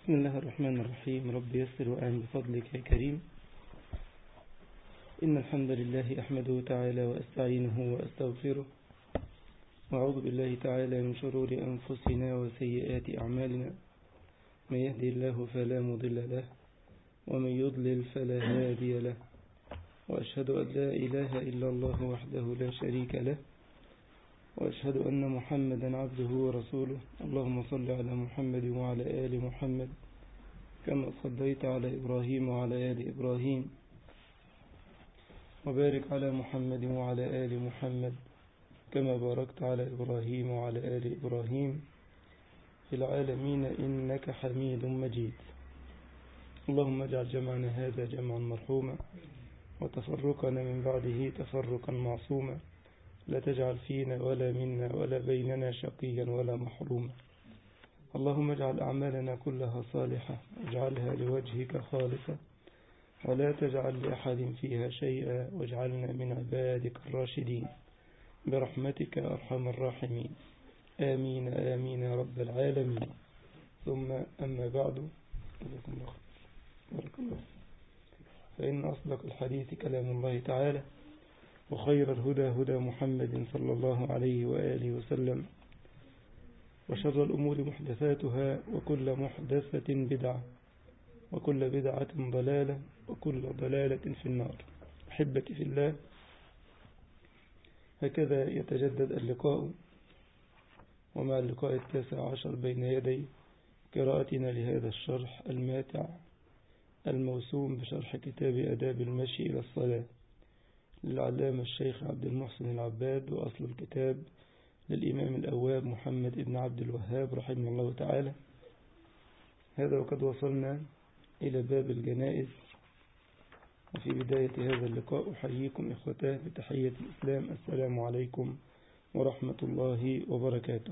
بسم الله الرحمن الرحيم. رب يسر وأعن بفضلك يا كريم. إن الحمد لله أحمده تعالى وأستعينه وأستغفره، وأعوذ بالله تعالى من شرور أنفسنا وسيئات أعمالنا. من يهدي الله فلا مضل له، ومن يضلل فلا هادي له، وأشهد أن لا إله إلا الله وحده لا شريك له، وأشهد أن محمدا عبده ورسوله. اللهم صل على محمد وعلى آل محمد كما صليت على إبراهيم وعلى آل إبراهيم، وبارك على محمد وعلى آل محمد كما باركت على إبراهيم وعلى آل إبراهيم في العالمين إنك حميد مجيد. اللهم اجعل جمعنا هذا جمعا مرحوما، وتفرقنا من بعده تفرقا معصوما، لا تجعل فينا ولا منا ولا بيننا شقيا ولا محروما. اللهم اجعل أعمالنا كلها صالحة، واجعلها لوجهك خالصة، ولا تجعل لأحد فيها شيئا، واجعلنا من عبادك الراشدين برحمتك أرحم الراحمين. آمين آمين يا رب العالمين. ثم أما بعد، بارك الله، فإن أصدق الحديث كلام الله تعالى، وخير الهدى هدى محمد صلى الله عليه وآله وسلم، وشر الأمور محدثاتها، وكل محدثة بدعة، وكل بدعة ضلالة، وكل ضلالة في النار. أحبتي في الله، هكذا يتجدد اللقاء، ومع اللقاء 19 بين يدي قراءتنا لهذا الشرح الماتع الموسوم بشرح كتاب آداب المشي إلى الصلاة للعلامة الشيخ عبد المحسن العباد، وأصل الكتاب للإمام الأواب محمد بن عبد الوهاب رحمه الله تعالى. هذا وقد وصلنا إلى باب الجنائز. وفي بداية هذا اللقاء أحييكم إخوتاه بتحية الإسلام، السلام عليكم ورحمة الله وبركاته.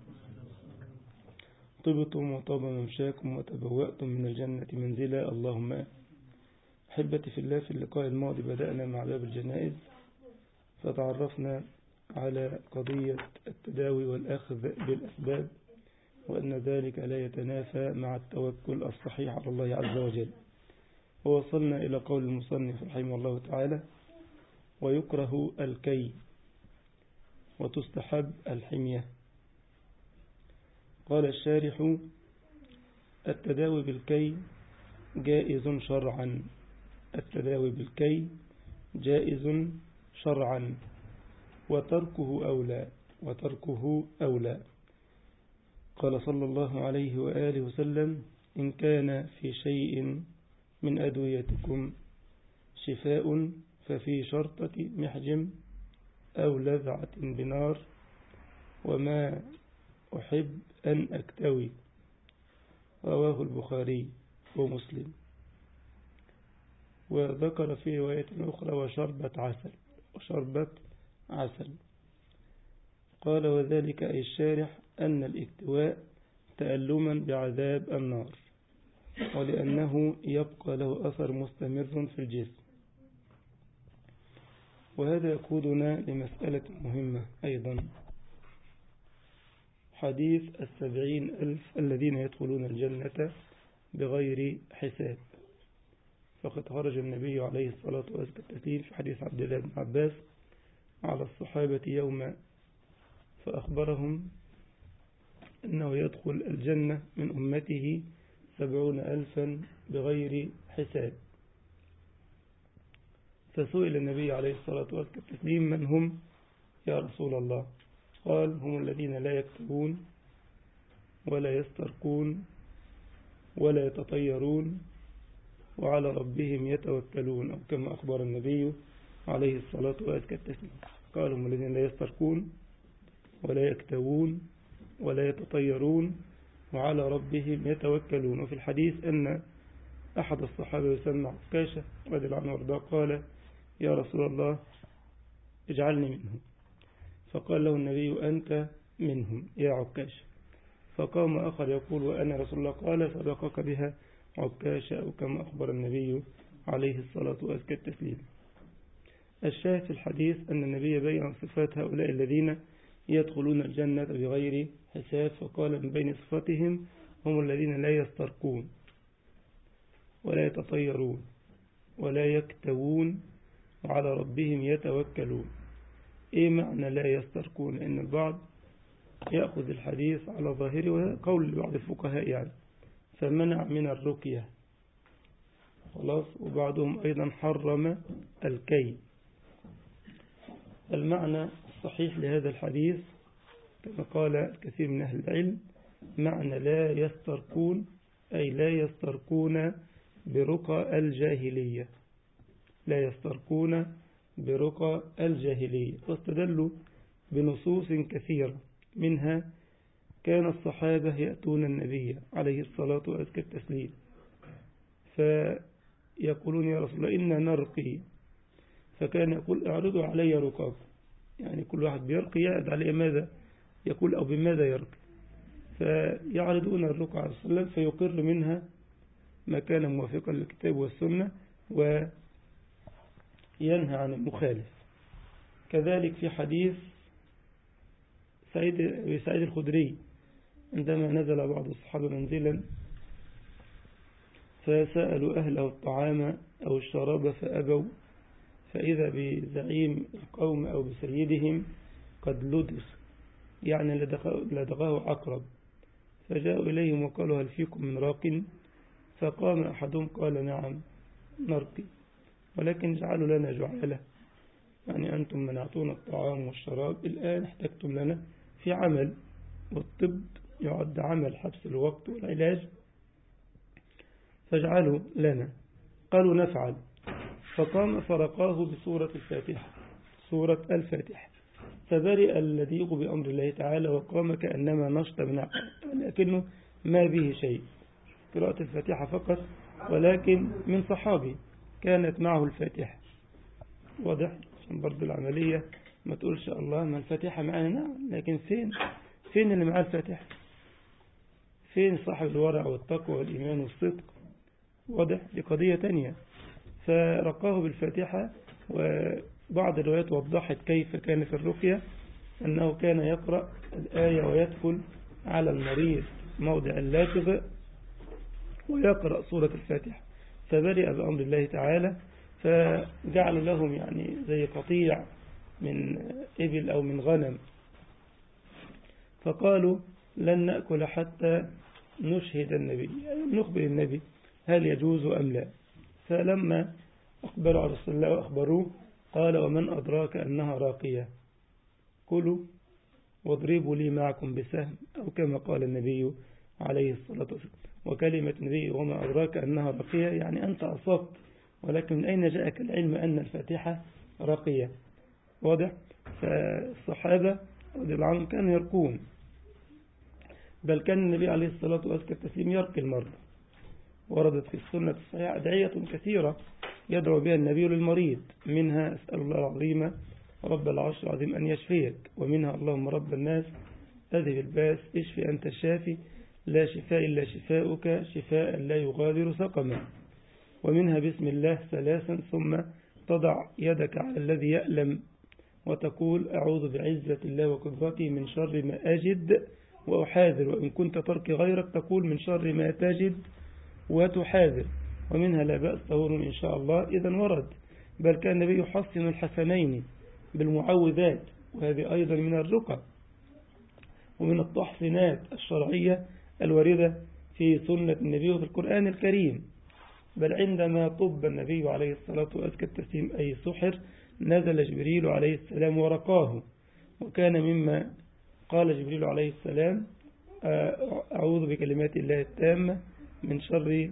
طبتم وطاب ممشاكم وتبوأتم من الجنة منزلا، اللهم. أحبتي في الله، في اللقاء الماضي بدأنا مع باب الجنائز، فتعرفنا على قضية التداوي والأخذ بالأسباب، وأن ذلك لا يتنافى مع التوكل الصحيح على الله عز وجل. ووصلنا إلى قول المصنف رحمه الله تعالى: ويكره الكي وتستحب الحمية. قال الشارح: التداوي بالكي جائز شرعا. التداوي بالكي جائز شرعا، وتركه أولى. قال صلى الله عليه وآله وسلم: إن كان في شيء من أدويتكم شفاء ففي شرطة محجم أو لذعة بنار، وما أحب أن أكتوي. رواه البخاري ومسلم. وذكر في رواية أخرى: وشربة عسل. قال: وذلك أي الشارح أن الاكتواء تألما بعذاب النار، ولأنه يبقى له أثر مستمر في الجسم. وهذا يقودنا لمسألة مهمة أيضا، حديث 70,000 الذين يدخلون الجنة بغير حساب. فقد خرج النبي عليه الصلاة والسلام في حديث عبد الله بن عباس على الصحابة يوم، فأخبرهم أنه يدخل الجنة من أمته 70,000 بغير حساب. فسئل النبي عليه الصلاة والسلام: من هم يا رسول الله؟ قال: هم الذين لا يكتبون ولا يسترقون ولا يتطيرون وعلى ربهم يتوكلون، أو كما أخبر النبي عليه الصلاة والسلام. قال: هم الذين لا يسترقون ولا يكتوون ولا يتطيرون وعلى ربهم يتوكلون. وفي الحديث أن أحد الصحابة يسمى عكاشة رضي الله عنه وارضاه قال: يا رسول الله اجعلني منهم. فقال له النبي: أنت منهم يا عكاشة. فقام آخر يقول: وأنا رسول الله. قال: سبقك بها عكاشة، أو كما أخبر النبي عليه الصلاة والسلام. الشاهد في الحديث أن النبي بين صفات هؤلاء الذين يدخلون الجنة بغير حساب، فقال: من بين صفاتهم هم الذين لا يسترقون ولا يتطيرون ولا يكتوون وعلى ربهم يتوكلون. إيه معنى لا يسترقون؟ لأن البعض يأخذ الحديث على ظاهره، وهذا قول بعض الفقهاء يعني، فمنع من الرقية خلاص، وبعضهم أيضا حرم الكي. المعنى الصحيح لهذا الحديث كما قال الكثير من أهل العلم، معنى لا يسترقون أي لا يسترقون برقى الجاهلية، لا يسترقون برقى الجاهلية. واستدلوا بنصوص كثيرة، منها كان الصحابة يأتون النبي عليه الصلاة وأزكى التسليم فيقولون يا رسول الله إنا نرقي، فكان يقول اعرضوا علي رقاكم، يعني كل واحد بيرقي يعد عليه ماذا يقول أو بماذا يرقي، فيعرضون الرقى على رسول الله فيقر منها ما كان موافقا للكتاب والسنة وينهى عن المخالف. كذلك في حديث سعيد الخدري عندما نزل بعض الصحابة منزلا فسألوا أهله الطعام أو الشراب فأبوا، فإذا بزعيم القوم أو بسيدهم قد لدغ، يعني لدغه عقرب، فجاءوا إليهم وقالوا هل فيكم من راق؟ فقام أحدهم قال نعم نرقي، ولكن اجعلوا لنا جعالة، يعني أنتم منعتون الطعام والشراب، الآن احتجتم لنا في عمل، والطب يعد عمل حبس الوقت والعلاج، فاجعلوا لنا. قالوا نفعل. فقام فرقاه بسورة الفاتحة، سورة الفاتحة، فبرئ اللذيذ بأمر الله تعالى وقام كأنما نشط من عقل، لكنه ما به شيء، قراءة الفاتحة فقط، ولكن من صحابي كانت معه الفاتحة. واضح؟ عشان برضو العملية ما تقولش الله ما الفاتحة معنا، نعم، لكن فين اللي معاه الفاتحة؟ فين صاحب الورع والتقوى والإيمان والصدق؟ واضح؟ دي قضية تانية. فرقاه بالفاتحة، وبعض الروايات وضحت كيف كان في الرقية، أنه كان يقرأ الآية ويدخل على المريض موضع اللاتغ ويقرأ سورة الفاتحة، فبرئ بأمر الله تعالى، فجعل لهم يعني زي قطيع من إبل أو من غنم، فقالوا لن نأكل حتى نشهد النبي، يعني نخبر النبي هل يجوز أم لا. فلما أخبروا على رسول الله وأخبروه قال ومن أدراك أنها راقية، كلوا واضربوا لي معكم بسهم، أو كما قال النبي عليه الصلاة والسلام. وكلمة النبي وما أدراك أنها راقية يعني أنت أصبت، ولكن من أين جاءك العلم أن الفاتحة راقية؟ واضح؟ فالصحابة رضي الله عنهم كانوا يرقون، بل كان النبي عليه الصلاة والسلام يرقي المرضى. وردت في السنة الصحيحة أدعية كثيرة يدعو بها النبي للمريض، منها أسأل الله العظيم رب العرش العظيم أن يشفيك، ومنها اللهم رب الناس أذهب الباس اشفي أنت الشافي لا شفاء إلا شفاؤك شفاء لا يغادر سقما، ومنها بسم الله ثلاثا ثم تضع يدك على الذي يألم وتقول أعوذ بعزة الله وقدرته من شر ما أجد وأحاذر، وإن كنت تركي غيرك تقول من شر ما تجد وتحاذر. ومنها لا بأس طهور إن شاء الله. إذا ورد، بل كان النبي يحسن الحسنين بالمعوذات، وهذه أيضا من الرقى ومن التحصينات الشرعية الواردة في سنة النبي وفي القرآن الكريم. بل عندما طب النبي عليه الصلاة والسلام أي سحر نزل جبريل عليه السلام ورقاه، وكان مما قال جبريل عليه السلام أعوذ بكلمات الله التامة من شر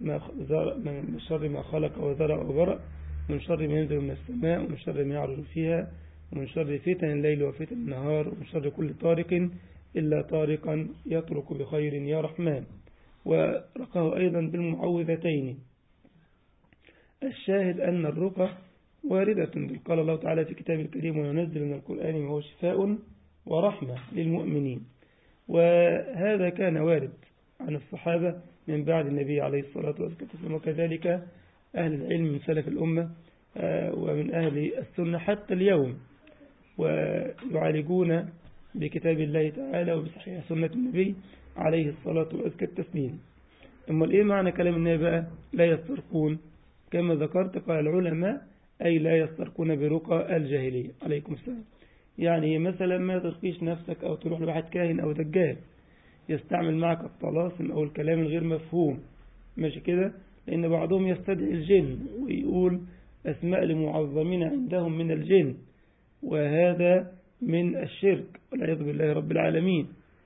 ما خلق وذرع وبرأ، من شر ما ينزل من السماء، ومن شر ما يعرج فيها، ومن شر فتن الليل وفتن النهار، ومن شر كل طارق إلا طارقا يطرق بخير يا رحمن. ورقاه أيضا بالمعوذتين. الشاهد أن الرقى واردة، قال الله تعالى في كتاب الكريم وينزل من القرآن ما هو شفاء ورحمة للمؤمنين. وهذا كان وارد عن الصحابة من بعد النبي عليه الصلاة والسلام، وكذلك أهل العلم من سلف الأمة ومن أهل السنة حتى اليوم، ويعالجون بكتاب الله تعالى وبصحيح سنة النبي عليه الصلاة وأزكى التسليم. أما إيه معنى كلام النبي بقى؟ لا يسترقون كما ذكرت قال العلماء أي لا يسترقون برقى الجاهلية. عليكم السلام. يعني مثلا ما ترقيش نفسك أو تروح لواحد كاهن أو دجال يستعمل معك الطلاسم أو الكلام الغير مفهوم، ماشي كده، لأن بعضهم يستدعي الجن ويقول أسماء لمعظمين عندهم من الجن، وهذا من الشرك والعياذ بالله رب العالمين،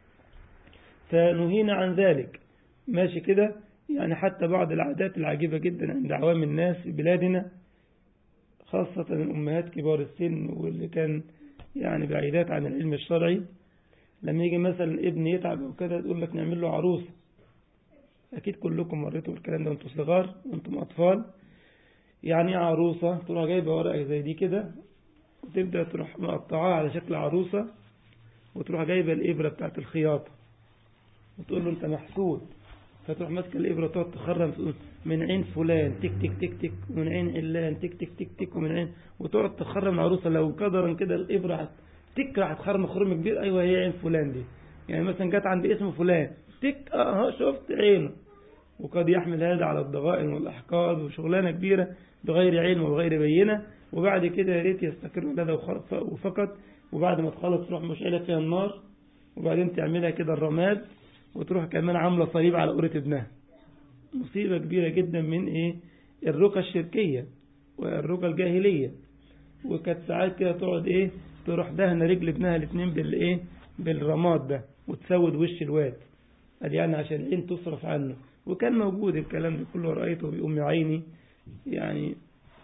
فنهينا عن ذلك، ماشي كده. يعني حتى بعض العادات العجيبة جدا عند عوام الناس في بلادنا، خاصة الأمهات كبار السن واللي كان يعني بعيدات عن العلم الشرعي، لما يجي مثلا ابن يتعب أو كده تقول لك نعمل له عروسة. أكيد كلكم مريتوا بالكلام ده وانتم صغار وانتم أطفال. يعني عروسة تروح جايبة ورقة زي دي كده وتبدأ تروح مقطعاها على شكل عروسة، وتروح جايبة الإبرة بتاعت الخياطة وتقول له أنت محسود، فتروح ماسكة الإبرة وتقعد تخرم تقول من عين فلان تك تك تك تك، ومن عين علان تك تك تك تك، ومن عين، وتقعد تخرم العروسة. لو قدرا كده الإبرة تك راح تخرم خرم كبير، أيوة هي عين فلان دي، يعني مثلا جت عند اسم فلان تك شفت عينه. وقد يحمل هذا على الضغائن والأحقاد وشغلانة كبيرة بغير علم وغير بينة، وبعد كده يا ريت يستقر لدى وفقط، وبعد ما تخلص تروح مشعلة فيها النار، وبعدين تعملها كده الرماد، وتروح كمان عاملة صليب على قرة ابنها. مصيبة كبيرة جدا من الرقى الشركية والرقى الجاهلية. وكانت ساعات كده تقعد تروح دهن رجل ابنها الاثنين بالرماد ده وتسود وش الواد، قال يعني عشان العين تصرف عنه. وكان موجود الكلام ده كله، رأيته بأم عيني يعني،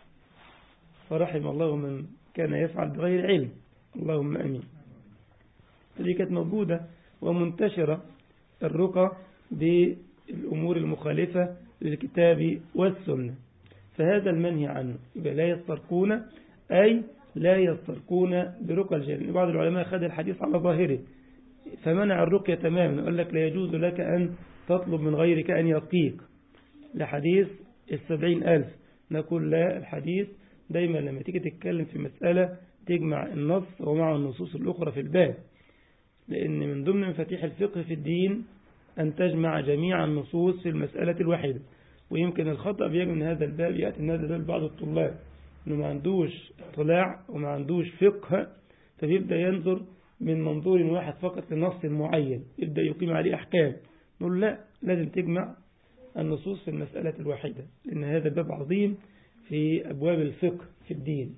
فرحم الله من كان يفعل بغير علم، اللهم أمين. دي كانت موجودة ومنتشرة الرقى بالأمور المخالفة للكتاب والسنة، فهذا المنهي عنه. يبقى لا يسترقون أي لا يسترقون برقى الجن. بعض العلماء خد الحديث على ظاهره فمنع الرقية تماما، قال لك لا يجوز لك أن تطلب من غيرك أن يرقيك، لحديث 70,000. نقول لا، الحديث دايما لما تيجي تتكلم في مسألة تجمع النص ومع النصوص الأخرى في الباب، لأن من ضمن مفاتيح الفقه في الدين أن تجمع جميع النصوص في المسألة الواحدة. ويمكن الخطأ بيجي من هذا الباب، يأتي من هذا الباب بعض الطلاب أنه ما عندوش اطلاع وما عندوش فقه، فبيبدأ ينظر من منظور واحد فقط لنص معين، يبدأ يقيم عليه أحكام. نقول لا، لازم تجمع النصوص في المسألة الواحدة، لأن هذا باب عظيم في أبواب الفقه في الدين.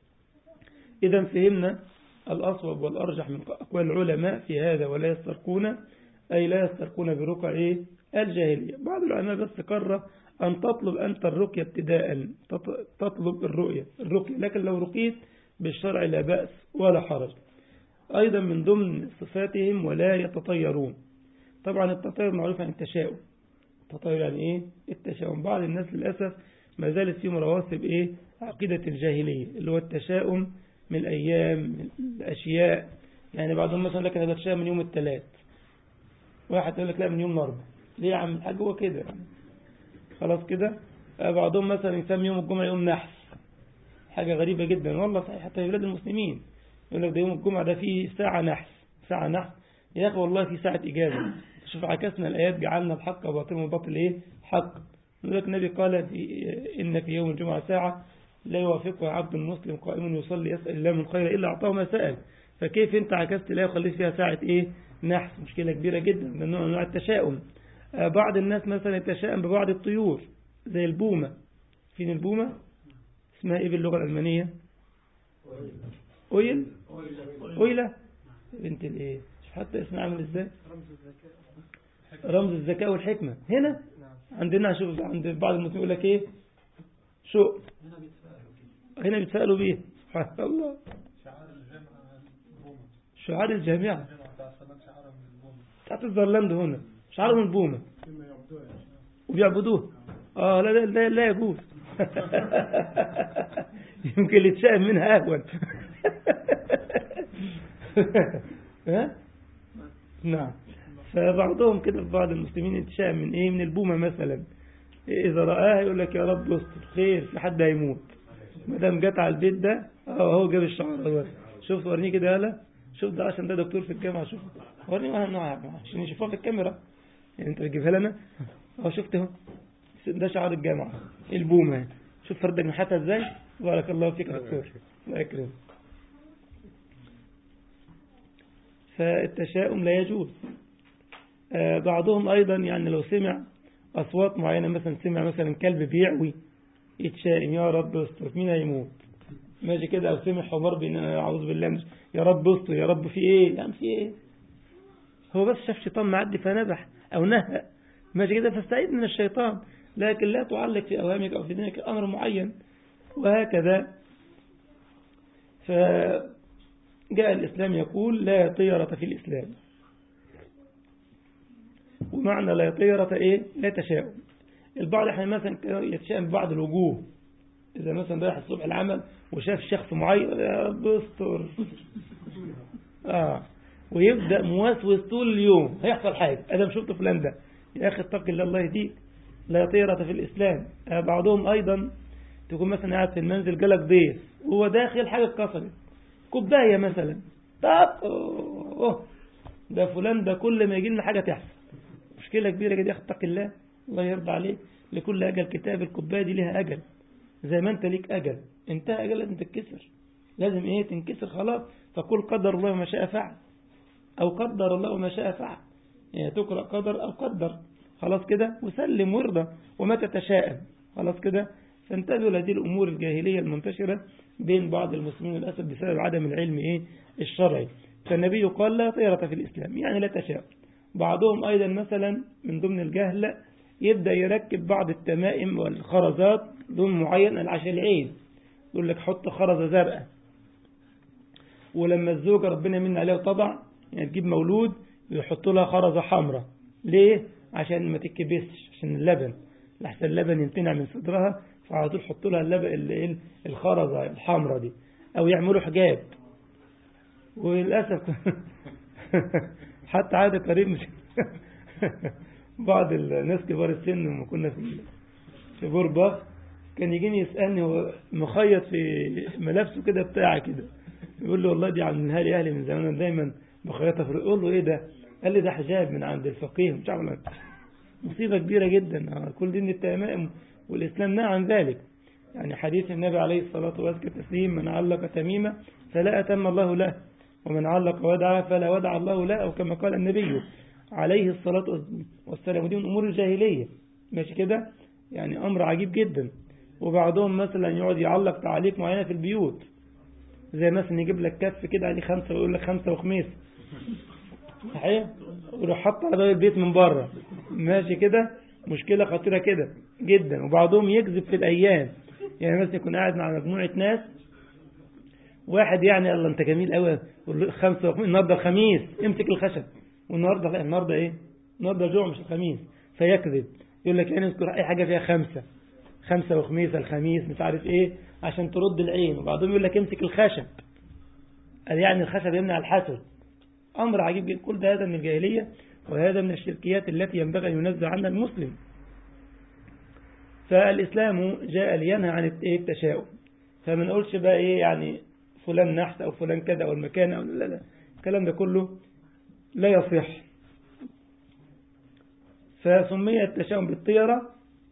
إذا فهمنا الأصوب والأرجح من أقوال العلماء في هذا، ولا يسترقون أي لا يسترقون برقى الجاهلية. بعض العلماء بس قرر أن تطلب أنت الرقية ابتداء، تطلب الرقية، لكن لو رقيت بالشرع لا بأس ولا حرج. أيضا من ضمن صفاتهم ولا يتطيرون. طبعا التطير معروف عن التشاؤم. التطير يعني التشاؤم. بعض الناس للأسف ما زالت فيهم رواسب عقيدة الجاهلية، اللي هو التشاؤم من الأيام، من الأشياء. يعني بعضهم مثلا لك أنا بتشاؤم من يوم الثلاث، واحد يقول لك لا من يوم الأربعاء. ليه يا عم الحاج؟ هو كده خلاص كده. بعضهم مثلا يسمي يوم الجمعة يوم نحس، حاجة غريبة جدا والله، صحيح حتى في بلاد المسلمين يقول لك ده يوم الجمعة ده فيه ساعة نحس. ساعة نحس يا أخي، والله في ساعة إجابة. شوف عكسنا الآيات، جعلنا الحق باطل والباطل حق. يقول لك النبي قال إن في يوم الجمعة ساعة لا يوافقها عبد مسلم قائم يصلي يسأل الله من خير إلا أعطاه ما سأل. فكيف أنت عكست الآية وخليت فيها ساعة نحس؟ مشكلة كبيرة جدا، من نوع من أنواع التشاؤم. بعض الناس مثلا يتشائم ببعض الطيور زي البومة. فين البومة؟ اسمها إيه باللغة الألمانية؟ أويلة بنت الإيه؟ شوف حتى اسمها عامل إزاي، رمز الذكاء والحكمة. هنا عندنا شوف عند بعض المسلمين يقول لك شو هنا بيتسألوا بيه. سبحان الله، شعار الجامعة بتاعت الزرلاند هنا شعار من البومة وبيعبدوه. لا يجوز. يمكن اللي يتشائم منها أهون. نعم. فبعضهم كده في بعض المسلمين يتشائم من البومة مثلا، إذا رآها يقول لك يا رب استر خير، في حد هيموت ما دام جت على البيت ده. هو جاب الشعار. شوف ورني كده، يالا شوف ده عشان ده دكتور في الجامعة، شوف ورني وانا نوع عشان يشوفوها في الكاميرا، يعني انت بتجيبها لنا اهو، شفت اهو ده شعار الجامعة البومة، شوف فرد جناحاتها ازاي. بارك الله فيك يا دكتور، الله يكرمك. فالتشاؤم لا يجوز. بعضهم أيضا يعني لو سمع أصوات معينة، مثلا سمع مثلا كلب بيعوي يتشائم، يا رب استر مين هيموت، ماشي كده. أو سمع حمار أعوذ بالله، يا رب استر، يا رب في إيه يعني، في إيه، هو بس شاف شيطان معدي فنبح أو نهى، ماشي كده، فاستعيد من الشيطان، لكن لا تعلق في أوهامك أو في دينك أمر معين. وهكذا فجاء الإسلام يقول لا طيرة في الإسلام. ومعنى لا طيرة إيه؟ لا تشاؤم. البعض احنا مثلا يتشائم ببعض الوجوه، إذا مثلا رايح الصبح العمل وشاف شخص معين، يا رب استر ويبدأ موسوس طول اليوم هيحصل حاجة، أنا شفت فلان ده، يا أخي اتق الله، الله يهديك، لا طيرة في الإسلام. بعضهم أيضا تكون مثلا قاعد في المنزل جالك ضيف وهو داخل حاجة اتكسرت، كوباية مثلا، طب ده فلان ده كل ما يجي لنا حاجة تحصل، مشكلة كبيرة جدا، اتق الله، الله يرضى عليك، لكل أجل كتاب، الكوباية دي لها أجل، زي ما أنت ليك أجل، انتهى أجل لازم تتكسر، لازم إيه تنكسر خلاص. فقل قدر الله ما شاء فعل، أو قدر الله ما شاء فعل، يعني تقرأ قدر أو قدر، خلاص كده، وسلم وارضى وما تتشائم، خلاص كده. فانتبهوا لهذه الأمور الجاهلية المنتشرة بين بعض المسلمين للأسف بسبب عدم العلم الشرعي. فالنبي قال لا طيرة في الإسلام، يعني لا تشاؤم. بعضهم أيضا مثلا من ضمن الجهل يبدأ يركب بعض التمائم والخرزات لون معين عشان العين، يقول لك حط خرزة زرقاء، ولما الزوجة ربنا يمن عليها وطبع يعني تجيب مولود يحط لها خرزة حمراء، ليه؟ عشان ما تتكبسش، عشان اللبن لحسن اللبن يمتنع من صدرها، فعلى طول حط لها اللبن الخرزة الحمراء دي. أو يعملوا حجاب، وللأسف حتى عادة قريب مش بعض الناس كبار السن لما كنا في بوربا كان يجيني يسألني، هو مخيط في ملابسه كده بتاعه كده، يقول له والله دي عملها لي أهلي من زمان، دايما بخيطها في، يقول له إيه ده؟ قال لي ده حجاب من عند الفقيه، مش عمل. مصيبة كبيرة جدا، كل دي من التمائم، والإسلام نهى عن ذلك. يعني حديث النبي عليه الصلاة والسلام من علق تميمة فلا أتم الله له، ومن علق ودعا فلا ودع الله له، أو كما قال النبي عليه الصلاة والسلام. ودي من أمور الجاهلية، ماشي كده، يعني أمر عجيب جدا. وبعضهم مثلا يقعد يعلق تعليق معينة في البيوت، زي مثلا يجيب لك كف كده عليه 5 ويقول لك 5 وخميس، صحيح، ويروح حط على باب البيت من بره، ماشي كده، مشكلة خطيرة كده جدا. وبعضهم يكذب في الأيام، يعني مثلا يكون قاعد مع مجموعة ناس، واحد يعني الله أنت جميل قوي، 5 وخميس، النهارده الخميس، امسك الخشب، والنهارده لا، النهارده إيه؟ النهارده جوع مش الخميس، فيكذب يقول لك يعني اذكر أي حاجة فيها 5 وخميس، الخميس مش عارف إيه، عشان ترد العين. وبعضهم يقول لك امسك الخشب، قال يعني الخشب يمنع الحسد. أمر عجيب جدا، كل هذا من الجاهلية، وهذا من الشركيات التي ينبغي أن ينزع عنها المسلم. فالإسلام جاء لينهى عن التشاؤم، فما نقولش بقى إيه يعني فلان نحس أو فلان كذا أو المكان أو لا، الكلام ده كله لا يصح. فسمي التشاؤم بالطيرة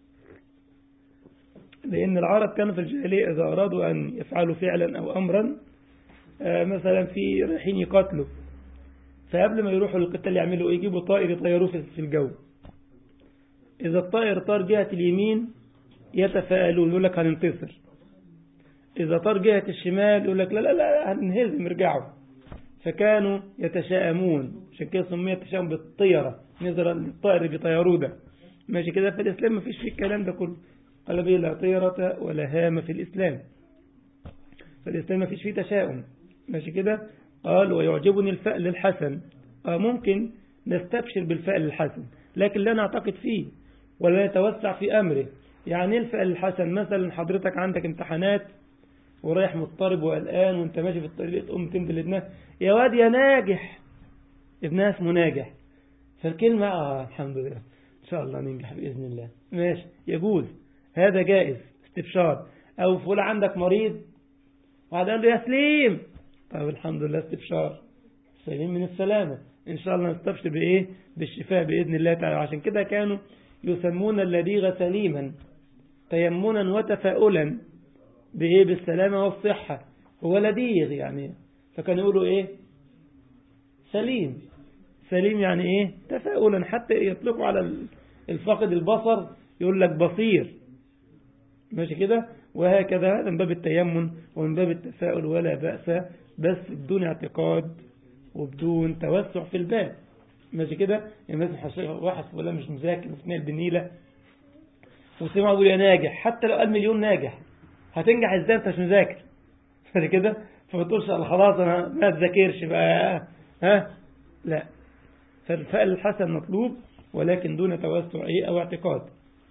لأن العرب كانوا في الجاهلية إذا أرادوا أن يفعلوا فعلا أو أمرا، مثلا في رايحين يقاتلوا، فقبل ما يروحوا للقتال يعملوا يجيبوا طائر يطيروه في الجو، إذا الطائر طار جهة اليمين يتفائلون يقول لك هننتصر، إذا طار جهة الشمال يقول لك لا لا لا هنهزم ارجعوا. فكانوا يتشائمون، عشان كده سمي التشاؤم بالطيرة، نظرا للطائر اللي بيطيروه ده، ماشي كده. فالإسلام ما فيش فيه الكلام ده كله، قال به لا طيرة ولا هام في الإسلام، فالإسلام ما فيش فيه تشاؤم، ماشي كده. قال ويعجبني الفأل الحسن، ممكن نستبشر بالفأل الحسن لكن لا نعتقد فيه ولا نتوسع في أمره. يعني الفأل الحسن مثلا حضرتك عندك امتحانات ورايح مضطرب وقلقان، وانت ماشي في الطريق تقوم تمدل لابنها يا واد يا ناجح، ابنها اسمه ناجح، فالكلمة الحمد لله إن شاء الله ننجح بإذن الله، ماشي، يجوز، هذا جائز استبشار. أو فلان عندك مريض وهذا قال له يا سليم، طيب الحمد لله استبشار، سليم من السلامة، إن شاء الله نستبشر بإيه؟ بالشفاء بإذن الله تعالى. عشان كده كانوا يسمون اللديغ سليما تيمنا وتفاؤلا بإيه؟ بالسلامة والصحة، هو لديغ يعني، فكانوا يقولوا إيه؟ سليم. سليم يعني إيه؟ تفاؤلا، حتى يطلقوا على الفاقد البصر يقول لك بصير، ماشي كده. وهكذا هذا من باب التيمن ومن باب التفاؤل ولا بأس، بس بدون اعتقاد وبدون توسع في الباب، ماشي كده. يعني مثلا واحد ولا مش مذاكر وفي نقل بالنيلة وسمع يقول يا ناجح، حتى لو قال مليون ناجح هتنجح ازاي انت مش مذاكر؟ ماشي كده. فما تقولش خلاص انا ما اتذاكرش بقى، ها لا. فالفعل الحسن مطلوب ولكن دون توسع او اعتقاد.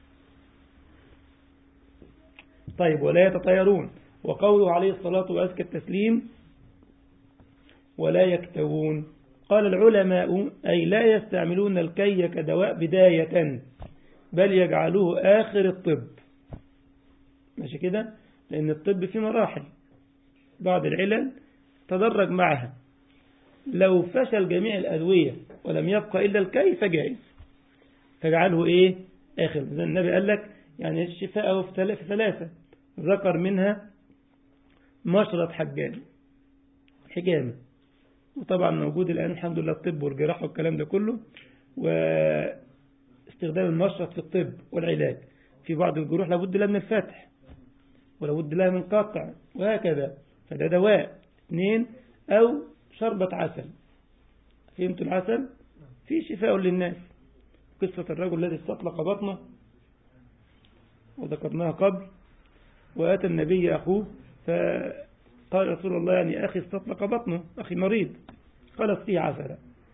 طيب، ولا يتطيرون، وقوله عليه الصلاة وأزكى التسليم ولا يكتوون. قال العلماء أي لا يستعملون الكي كدواء بداية، بل يجعلوه آخر الطب، ماشي كده. لأن الطب في مراحل، بعض العلل تدرج معها، لو فشل جميع الأدوية ولم يبقى إلا الكي فجائز، فجعله إيه؟ آخر. زي النبي قال لك يعني الشفاء في ثلاثة، ذكر منها مشرط حجامة، وطبعا موجود الآن الحمد لله الطب والجراحة والكلام ده كله، واستخدام المشرط في الطب والعلاج. في بعض الجروح لابد لها من الفتح ولابد لها من قطع وهكذا، فده دواء. 2 أو شربة عسل، فهمتوا العسل؟ في شفاء للناس. قصة الرجل الذي استطلق بطنه وذكرناها قبل، وأتى النبي أخوه فقال رسول الله يعني أخي استطلق بطنه، أخي مريض، قال اسقيه عسلا.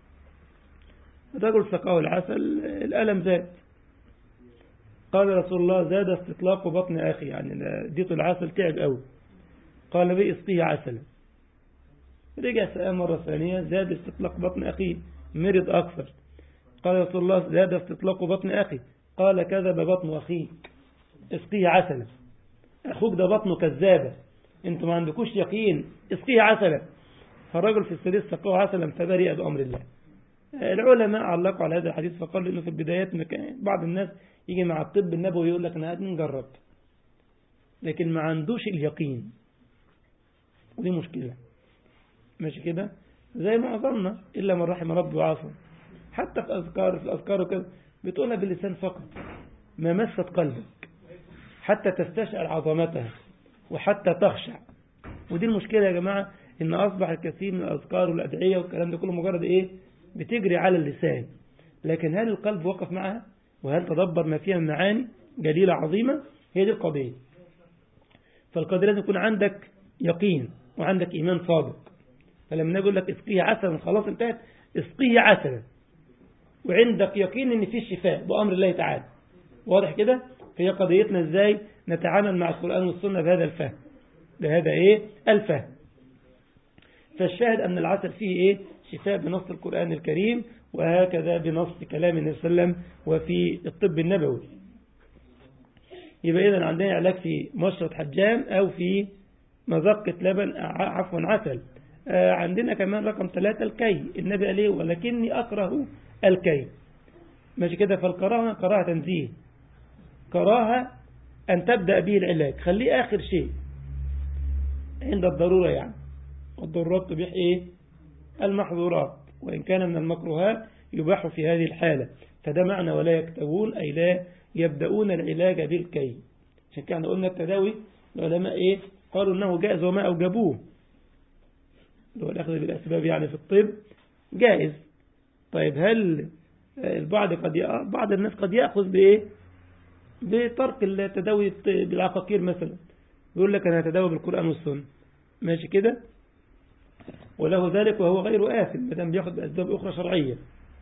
الرجل سقاه العسل، الألم زاد. قال رسول الله زاد استطلاق بطن أخي، يعني اديته العسل تعب قوي. قال بي اسقيه عسلا. رجع سقاه مرة ثانية، زاد استطلاق بطن أخي، مرض أكثر. قال رسول الله زاد استطلاق بطن أخي. قال كذب بطن أخيك، اسقيه عسلا. أخوك ده بطنه كذابة، انتم ما عندكوش يقين، اسقيه عسلا. فالرجل في السرير سقاه عسلا فبرئ بأمر الله. العلماء علقوا على هذا الحديث فقالوا انه في البدايات بعض الناس يجي مع الطب النبوي يقول لك انا قاعد نجرب، لكن ما عندوش اليقين، ودي مشكلة، ماشي كده. زي معظمنا الا من رحم ربي وعصم، حتى في الاذكار وكده بتقولها باللسان فقط، ما مست قلبك حتى تستشعر عظمتها وحتى تخشع. ودي المشكلة يا جماعة، ان اصبح الكثير من الاذكار والادعية والكلام ده كله مجرد ايه؟ بتجري على اللسان، لكن هل القلب وقف معها؟ وهل تدبر ما فيها من معاني جليلة عظيمة؟ هي دي القضية. فالقضية لازم يكون عندك يقين وعندك إيمان صادق. فلما نقول لك اسقيه عسلا خلاص انتهت، اسقيه عسلا وعندك يقين ان في الشفاء بأمر الله تعالى. واضح كده؟ فهي قضيتنا ازاي نتعامل مع القرآن والسنة بهذا الفهم، بهذا ايه؟ الفهم. فالشاهد أن العسل فيه ايه؟ شفاء بنص القرآن الكريم، وهكذا بنص كلام النبي صلى الله عليه وسلم وفي الطب النبوي. يبقى إذن عندنا علاج في مشرط حجام أو في مذقة لبن، عفوا عسل. عندنا كمان رقم 3 الكي. النبي قال ايه؟ ولكني أكره الكي، ماشي كده. فالكراهة كراهة تنزيه، كراهة أن تبدأ به العلاج، خليه آخر شيء عند الضرورة يعني، والضرورات تبيح ايه؟ المحظورات، وإن كان من المكروهات يباح في هذه الحالة. فده معنى ولا يكتوون، أي لا يبدأون العلاج بالكي. عشان كده قلنا التداوي العلماء ايه؟ قالوا انه جائز وما أوجبوه، اللي هو الأخذ بالأسباب يعني في الطب جائز. طيب هل بعض الناس قد يأخذ بإيه؟ بترك التداوي بالعقاقير مثلا، يقول لك أنا أتداوي بالقرآن والسنة، ماشي كده، وله ذلك وهو غير آثم ما دام بياخذ بأسباب أخرى شرعية.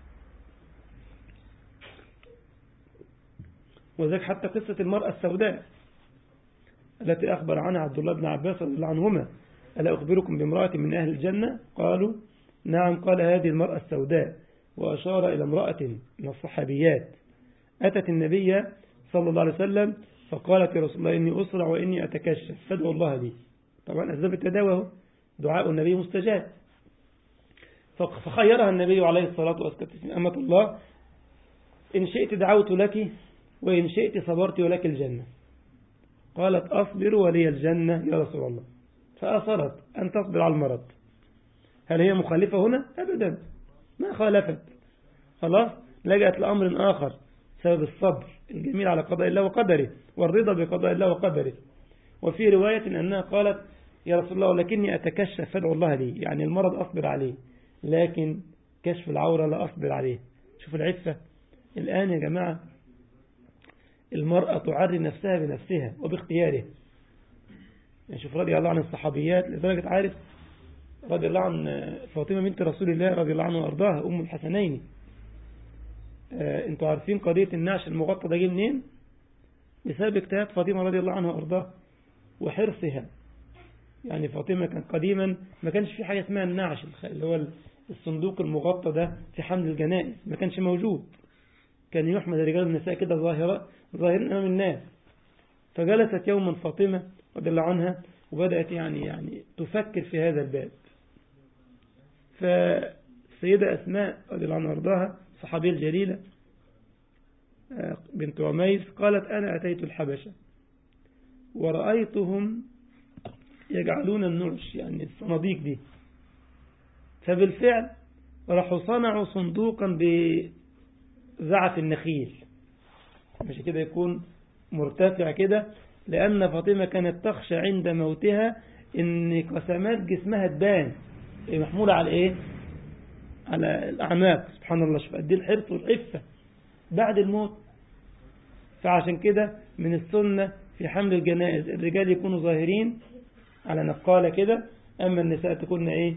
وذلك حتى قصة المرأة السوداء التي أخبر عنها عبد الله بن عباس رضي الله عنهما: ألا أخبركم بامرأة من أهل الجنة؟ قالوا نعم. قال هذه المرأة السوداء، وأشار إلى امرأة من الصحابيات أتت النبي صلى الله عليه وسلم فقالت يا رسول الله إني أسرع وإني أتكشف فادعوا الله لي. طبعا أسباب التداوي، دعاء النبي مستجاب. فخيرها النبي عليه الصلاة والسلام: أمة الله، إن شئت دعوت لك وإن شئت صبرت ولك الجنة. قالت: أصبر ولي الجنة يا رسول الله. فأصرت أن تصبر على المرض. هل هي مخالفة هنا؟ أبدا، ما خالفت. خلاص، لجأت لأمر آخر سبب الصبر الجميل على قضاء الله وقدره والرضا بقضاء الله وقدره. وفي رواية أنها قالت: يا رسول الله، ولكني أتكشف فادعو الله لي. يعني المرض أصبر عليه، لكن كشف العورة لا أصبر عليه. شوف العفة. الآن يا جماعة المرأة تعري نفسها بنفسها وباختيارها. يعني شوف رضي الله عن الصحابيات، لدرجة عارف رضي الله عن فاطمة بنت رسول الله رضي الله عنه وأرضاها أم الحسنين. انتوا عارفين قضية النعش المغطى ده جه منين؟ بسبب اجتهاد فاطمة رضي الله عنها وأرضاها وحرصها. يعني فاطمة كان قديما ما كانش في حاجة اسمها النعش اللي هو الصندوق المغطى ده في حمل الجنائز، ما كانش موجود. كان يحمل الرجال والنساء كده ظاهرين أمام الناس. فجلست يوما فاطمة رضي الله عنها وبدأت يعني تفكر في هذا الباب. فالسيدة أسماء رضي الله عنها وارضاها صحابية الجليلة بنت عميس قالت: أنا أتيت الحبشة ورأيتهم يجعلون النعش، يعني الصناديق دي، فبالفعل راحوا صنعوا صندوقا بزعف النخيل، مش كده يكون مرتفع كده، لأن فاطمة كانت تخشى عند موتها إن قسمات جسمها تبان محمولة على إيه؟ على الأعناق. سبحان الله، شوف قد إيه الحرص والعفة بعد الموت. فعشان كده من السنة في حمل الجنائز الرجال يكونوا ظاهرين على نقالة كده، أما النساء تكون إيه؟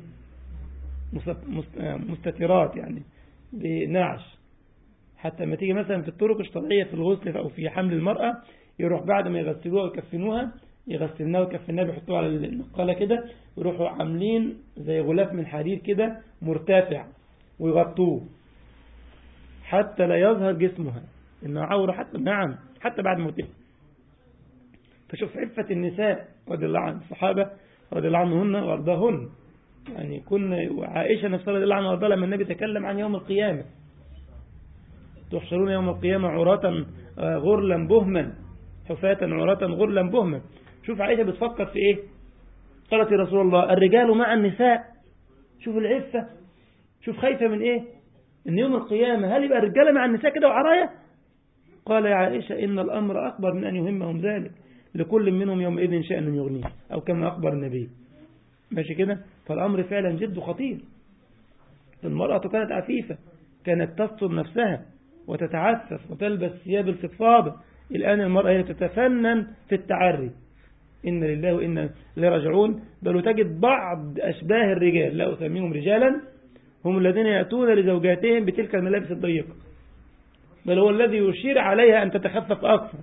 مستترات، يعني بنعش. حتى ما تيجي مثلا في الطرق الشرعية في الغسل أو في حمل المرأة، يروح بعد ما يغسلوها ويكفنوها، يغسلناها ويكفنوها بيحطوها على النقالة كده، ويروحوا عاملين زي غلاف من حديد كده مرتفع ويغطوه حتى لا يظهر جسمها إنه عورة، حتى نعم حتى بعد موتها. فشوف عفة النساء رضي الله عن الصحابة رضي الله عنهن وارضاهن. يعني كنا وعائشة نفسها رضي الله عنها وارضاها لما النبي تكلم عن يوم القيامة: تحشرون يوم القيامة عراة غرلا بهما حفاة عراة غرلا بهما. شوف عائشة بتفكر في ايه؟ قالت: يا رسول الله، الرجال مع النساء. شوف العفة، شوف خايفة من ايه؟ ان يوم القيامة هل يبقى الرجال مع النساء كده وعرايا؟ قال يا عائشة: إن الأمر أكبر من أن يهمهم ذلك، لكل منهم يومئذ شأن يغنيه، أو كما أخبر النبي. ماشي كده؟ فالأمر فعلا جد خطير. المرأة كانت عفيفة، كانت تستر نفسها وتتعفف وتلبس ثياب الفضفاضة. الآن المرأة هي تتفنن في التعري. إن لله وإنا إليه راجعون. بل تجد بعض أشباه الرجال، لا أسميهم رجالا، هم الذين يأتون لزوجاتهم بتلك الملابس الضيقة، بل هو الذي يشير عليها أن تتخفف أكثر.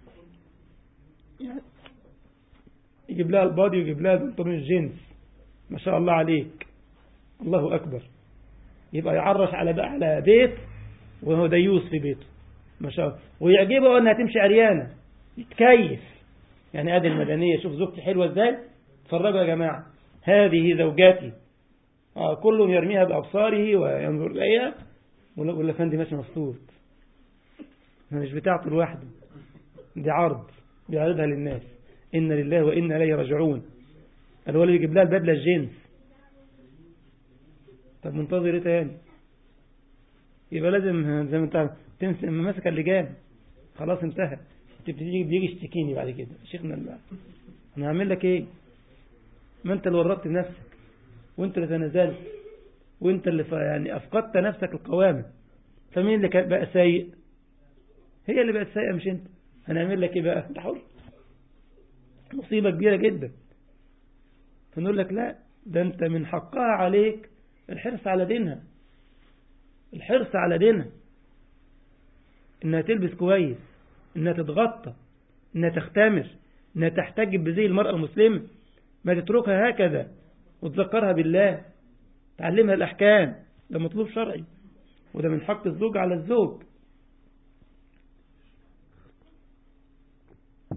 يجيب لها البادي ويجيب لها بنطلون الجنس، ما شاء الله عليك، الله أكبر. يبقى يعرش على بيت وهو ديوس في بيته، ما شاء الله، ويعجبه أنها تمشي عريانة، يتكيف. يعني هذه المدنية، شوف زوجتي حلوة ازاي، اتفرجوا يا جماعة، هذه زوجاتي. كل يرميها بأبصاره وينظر إليها ولا فندي ماشي مبسوط، مش بتاعته لوحده، دي عرض بيعرضها للناس. إن لله وإنا إليه راجعون. قال هو اللي يجيب لها البدلة الجنس. طب منتظر ايه تاني؟ يبقى لازم زي ما انت تمسك ماسك اللجان، خلاص انتهى. بيجي يشتكيني بعد كده: شيخنا انا هعمل لك ايه؟ ما انت اللي ورطت نفسك، وانت اللي تنازلت، وانت اللي يعني افقدت نفسك القوامة. فمين اللي كان بقى سيء؟ هي اللي بقت سيئة مش انت. هنعمل لك ايه بقى؟ انت حر. مصيبة كبيرة جدا. فنقول لك لا، ده انت من حقها عليك الحرص على دينها، الحرص على دينها، انها تلبس كويس، انها تتغطى، انها تختمر، انها تحتجب بزي المرأة المسلمة، ما تتركها هكذا، وتذكرها بالله، تعلمها الأحكام. ده مطلوب شرعي، وده من حق الزوج على الزوج.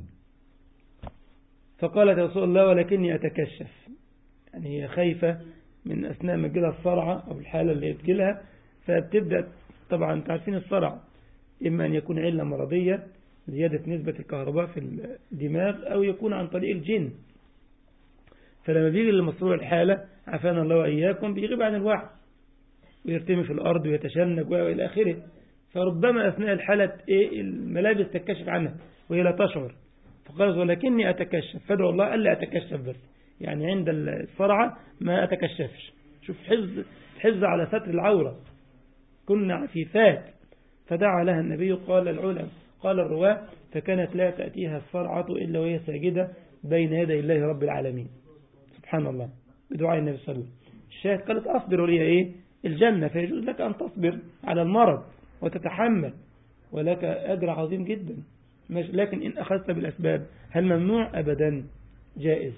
فقالت يا رسول الله: ولكني أتكشف. يعني هي خايفة من أثناء ما تجيلها الصرعة أو الحالة اللي تجيلها، فبتبدأ طبعا انتوا عارفين الصرع إما أن يكون علة مرضية زيادة نسبة الكهرباء في الدماغ، أو يكون عن طريق الجن. فلما بيجي لمصروع الحالة عافانا الله وإياكم بيغيب عن الوعي ويرتمي في الأرض ويتشنج وإلى آخره. فربما أثناء الحالة الملابس تكشف عنها وهي لا تشعر، فقالت ولكني أتكشف، فادعوا الله ألا أتكشف، بس يعني عند الصرعة ما أتكشفش. شوف حفظ على ستر العورة، كنا عفيفات. فدعا لها النبي. قال العلماء قال الرواة فكانت لا تأتيها الصرعة إلا وهي ساجدة بين يدي الله رب العالمين. سبحان الله، بدعاء النبي صلى الله عليه وسلم. الشاهد قالت أصبر ولي الجنة، فيجوز لك أن تصبر على المرض وتتحمل ولك أجر عظيم جدا، لكن إن أخذت بالأسباب هل ممنوع؟ أبدا، جائز.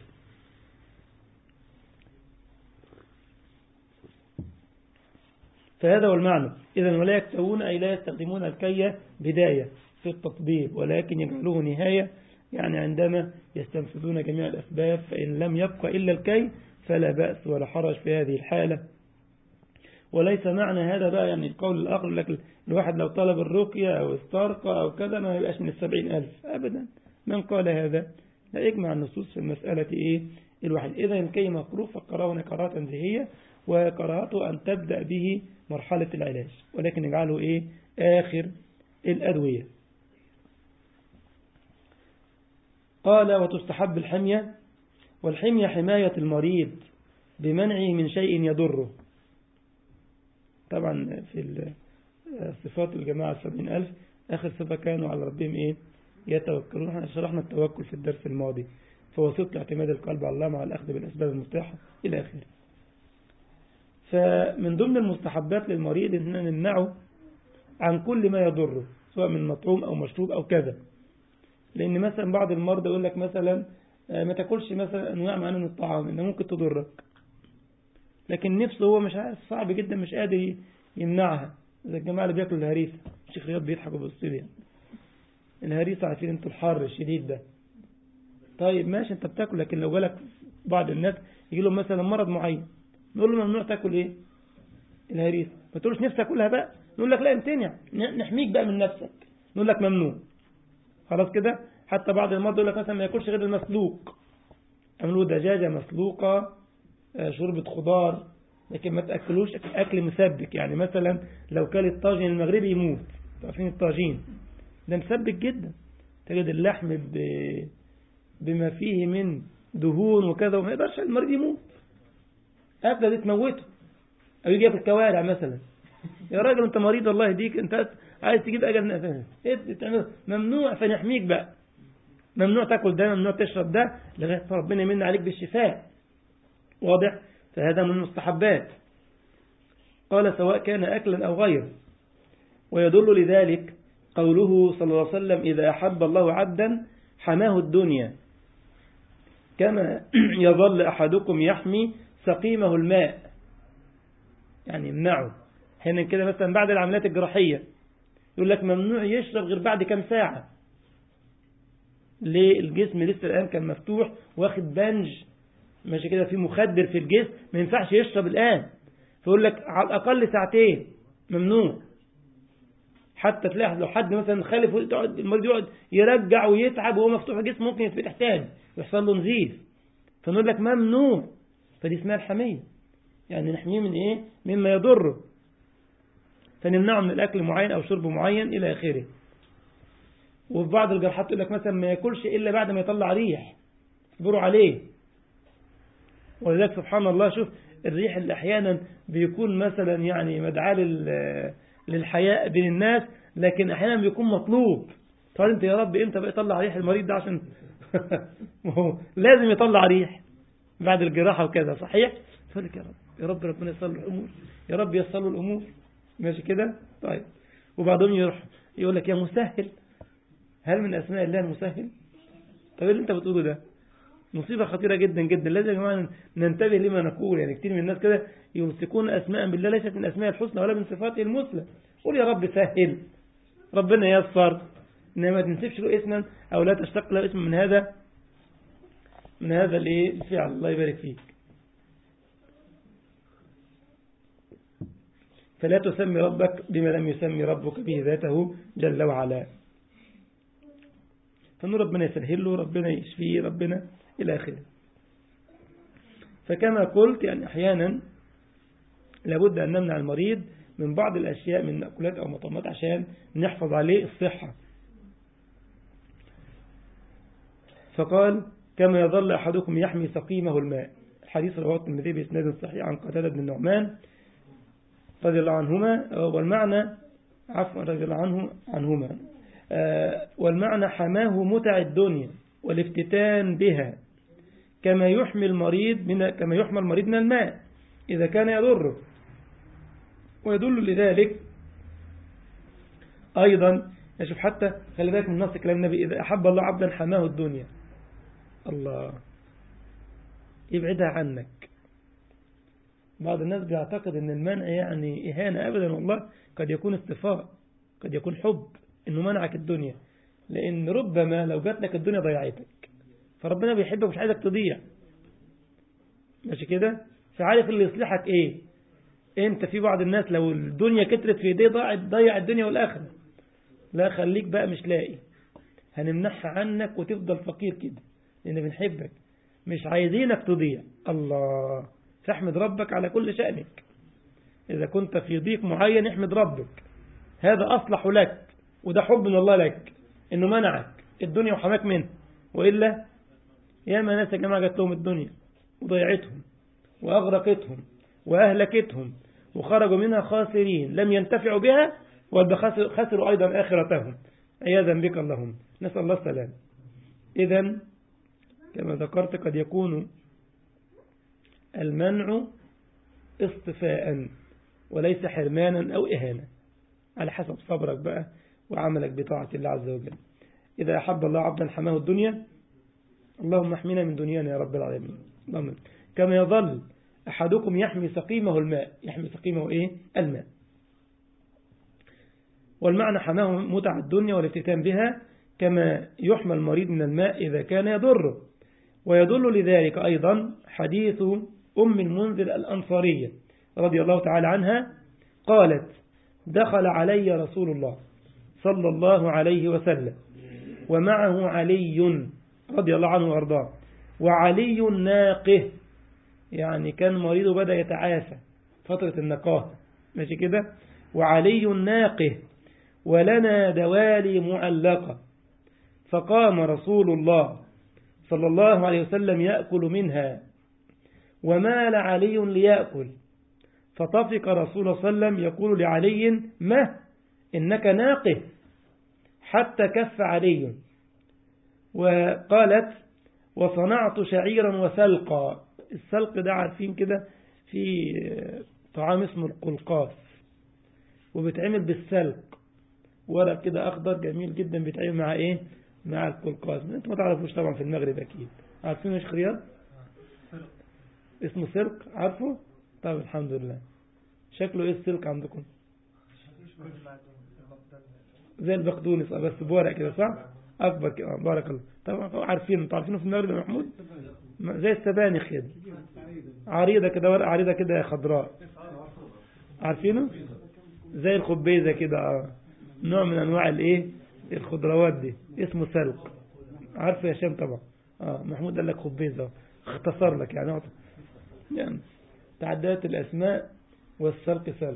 فهذا هو المعنى. إذن ولا يكتوون أي لا يستخدمون الكي بداية في التطبيب، ولكن يجعلوه نهاية، يعني عندما يستنفذون جميع الأسباب فإن لم يبقى إلا الكي فلا بأس ولا حرج في هذه الحالة. وليس معنى هذا بقى يعني القول الآخر لك الواحد لو طلب الرقية أو استرقى أو كذا ما يبقاش من 70,000 أبدا. من قال هذا لا يجمع النصوص في المسألة الواحد. إذا الكي مكروه فقرأه كراهة ذهية، وكراهته أن تبدأ به مرحلة العلاج، ولكن يجعله آخر الأدوية. قال وتستحب الحمية، والحمية حماية المريض بمنعه من شيء يضره. طبعا في صفات الجماعة 70,000 آخر صفة كانوا على ربهم يتوكلون. احنا شرحنا التوكل في الدرس الماضي، فوصلت لاعتماد القلب على الله مع الأخذ بالأسباب المتاحة إلى آخره. فمن ضمن المستحبات للمريض أن نمنعه عن كل ما يضره سواء من مطعوم أو مشروب أو كذا، لأن مثلا بعض المرضى يقول لك مثلا ما تاكلش مثلا أنواع معينة من الطعام إنه ممكن تضرك، لكن نفسه هو مش عارف، صعب جدا مش قادر يمنعها. زي الجماعة اللي بياكلوا الهريسة، الشيخ رياض بيضحكوا بالصيد الهريسة، عارفين انتوا الحر الشديد ده. طيب ماشي انت بتاكل، لكن لو جالك بعض الناس يجي لهم مثلا مرض معين نقول له ممنوع تاكل الهريسة، ما تقولش نفسك اكلها بقى، نقول لك لا امتنع، نحميك بقى من نفسك، نقول لك ممنوع خلاص كده. حتى بعض المرضى يقول لك مثلا ما ياكلش غير المسلوق، عملوا دجاجة مسلوقة، شوربة خضار، لكن ما تأكلوش أكل مسبك. يعني مثلا لو كان الطاجين المغربي يموت، عارفين الطاجين ده مسبك جدا، تجد اللحم بما فيه من دهون وكذا، وما يقدرش المريض يموت، أكله دي تموته. أو يجي في الكوارع مثلا، يا راجل أنت مريض الله يهديك، أنت عايز تجيب أجل تعمل ممنوع، فنحميك بقى، ممنوع تاكل ده، ممنوع تشرب ده، لغاية ربنا يمن عليك بالشفاء. واضح؟ فهذا من المستحبات. قال سواء كان أكلا أو غير. ويدل لذلك قوله صلى الله عليه وسلم إذا أحب الله عبدا حماه الدنيا كما يظل أحدكم يحمي سقيمه الماء، يعني يمنعه. حين كده مثلا بعد العمليات الجراحية يقول لك ممنوع يشرب غير بعد كم ساعة. ليه؟ الجسم لسه الآن كان مفتوح واخد بنج ماشي كده، في مخدر في الجسم، ما ينفعش يشرب الآن، فيقول لك على الأقل ساعتين ممنوع. حتى تلاحظ لو حد مثلا خالف المريض يقعد يرجع ويتعب وهو مفتوح الجسم ممكن يتفتح تاني ويحصل له نزيف، فنقول لك ممنوع. فدي اسمها الحمية، يعني نحميه من مما يضره، فنمنعه من الأكل معين أو شرب معين إلى آخره. وفي بعض الجرحات يقول لك مثلا ما ياكلش إلا بعد ما يطلع ريح، اصبروا عليه. ولذلك سبحان الله، شوف الريح اللي أحيانا بيكون مثلا يعني مدعاة للحياء بين الناس، لكن أحيانا بيكون مطلوب. طيب أنت يا رب إمتى بقى يطلع ريح المريض ده، عشان لازم يطلع ريح بعد الجراحة وكذا، صحيح؟ تقول لك يا رب ربنا ييسر له الأمور، يا رب ييسر له الأمور، ماشي كده. طيب وبعدهم يروح يقول لك يا مسهل، هل من أسماء الله المسهل؟ طب اللي أنت بتقوله ده مصيبة خطيرة جدا جدا، لازم يا جماعة ننتبه لما نقول. يعني كتير من الناس كده يمسكون أسماء بالله ليست من أسماء الحسنى ولا من صفاته المثلى. قول يا رب سهل، ربنا ييسر، إنما ما تنسبش له اسما أو لا تشتق له اسم من هذا الفعل. الله يبارك فيك. فلا تسمي ربك بما لم يسمي ربك به ذاته جل وعلا. فإنه ربنا يسهل له، ربنا يشفيه، ربنا إلى آخره. فكما قلت يعني أحيانا لابد أن نمنع المريض من بعض الأشياء من مأكولات أو مطعمات عشان نحفظ عليه الصحة. فقال كما يظل أحدكم يحمي سقيمه الماء. الحديث رواه الترمذي بإسناد صحيح عن قتادة بن النعمان رضي الله عنهما، والمعنى عفوا رضي الله عنهما والمعنى حماه متع الدنيا والافتتان بها كما يحمي المريض من الماء إذا كان يضره. ويدل لذلك أيضا نشوف حتى خلي بالك من نص كلام النبي إذا أحب الله عبدا حماه الدنيا، الله يبعدها عنك. بعض الناس بيعتقد أن المنع يعني إهانة، أبدا والله قد يكون استفاء، قد يكون حب أنه منعك الدنيا، لأن ربما لو جات لك الدنيا ضيعتك، فربنا بيحبك مش عايزك تضيع، ماشي كده. فعارف اللي يصلحك إيه. أنت في بعض الناس لو الدنيا كترت في إيديه ضيع الدنيا والآخرة. لا خليك بقى مش لاقي، هنمنحها عنك وتفضل فقير كده، لأن بنحبك مش عايزينك تضيع. الله، فاحمد ربك على كل شأنك. إذا كنت في ضيق معين احمد ربك، هذا أصلح لك، وده حب من الله لك إنه منعك الدنيا وحماك منه. وإلا ياما ناس يا جماعة جات لهم الدنيا وضيعتهم وأغرقتهم وأهلكتهم وخرجوا منها خاسرين، لم ينتفعوا بها وخسروا أيضا آخرتهم عياذا بك اللهم، نسأل الله السلام. إذن كما ذكرت قد يكون المنع اصطفاء وليس حرمانا أو إهانة، على حسب صبرك بقى وعملك بطاعة الله عز وجل. إذا أحب الله عبدا حماه الدنيا، اللهم احمينا من دنيانا يا رب العالمين. كما يظل أحدكم يحمي سقيمه الماء، يحمي سقيمه إيه؟ الماء. والمعنى حماه متع الدنيا والافتتان بها كما يحمى المريض من الماء إذا كان يضره. ويدل لذلك أيضا حديث أم المنذر الأنصارية رضي الله تعالى عنها قالت دخل علي رسول الله صلى الله عليه وسلم ومعه علي رضي الله عنه وأرضاه، وعلي ناقه، يعني كان مريضه بدأ يتعافى فترة النقاهة، ماشي كده، وعلي ناقه ولنا دوالي معلقة. فقام رسول الله صلى الله عليه وسلم يأكل منها ومال علي ليأكل، فطفق رسول الله صلى الله عليه وسلم يقول لعلي ما إنك ناقه، حتى كف علي. وقالت وصنعت شعيرا وسلقا. السلق ده عارفين كده في طعام اسمه القلقاس وبيتعمل بالسلق، ورق كده أخضر جميل جدا بيتعمل مع إيه؟ مع القلقاس. انتوا ما تعرفوش طبعا في المغرب أكيد، عارفين ايش خيار اسمه سلق؟ عارفه؟ طب الحمد لله. شكله ايه السلق عندكم؟ زي البقدونس بس بورق كده صح؟ أكبر كده بارك الله. طبعا عارفينه، انتوا عارفينه في المغرب يا محمود؟ زي السبانخ كده، عريضة كده، ورقة عريضة كده خضراء، عارفينه؟ زي الخبيزة كده، نوع من أنواع الايه؟ الخضروات دي اسمه سلق. عارفه يا شام طبعا. محمود قال لك خبيزة، اختصر لك يعني تعددت الأسماء والسلق سلق.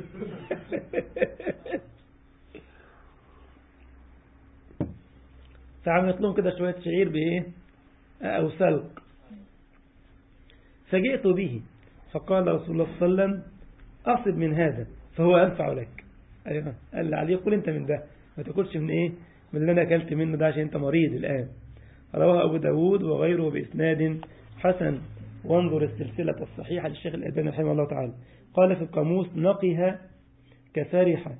فعملت لهم كده شوية شعير بإيه أو سلق، فجئت به فقال رسول الله صلى الله عليه وسلم أصب من هذا فهو أنفع لك. أيوة. قال لي عليه قل أنت من ده، ما تاكلش من إيه من اللي أنا أكلت منه ده عشان أنت مريض الآن. رواه أبو داود وغيره بإسناد حسن، وانظر السلسلة الصحيحة للشيخ الألباني رحمه الله تعالى. قال في القاموس نقها كفرحة